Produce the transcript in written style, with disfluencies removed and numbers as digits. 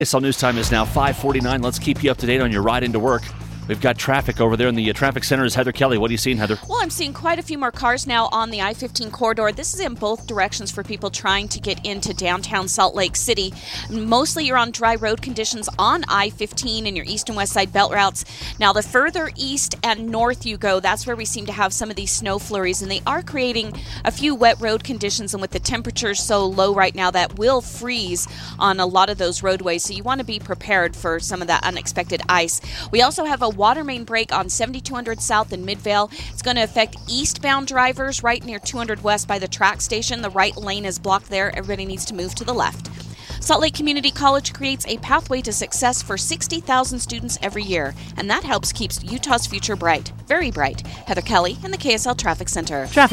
KSL News Time is now 5:49. Let's keep you up to date on your ride into work. We've got traffic over there in the traffic center. Is Heather Kelly. What are you seeing, Heather? Well, I'm seeing quite a few more cars now on the I-15 corridor. This is in both directions for people trying to get into downtown Salt Lake City. Mostly you're on dry road conditions on I-15 and your east and west side belt routes. Now, the further east and north you go, that's where we seem to have some of these snow flurries, and they are creating a few wet road conditions, and with the temperatures so low right now, that will freeze on a lot of those roadways, so you want to be prepared for some of that unexpected ice. We also have a water main break on 7200 South in Midvale. It's going to affect eastbound drivers right near 200 West by the track station. The right lane is blocked there. Everybody needs to move to the left. Salt Lake Community College creates a pathway to success for 60,000 students every year, and that helps keep Utah's future bright. Very bright. Heather Kelly in the KSL Traffic Center.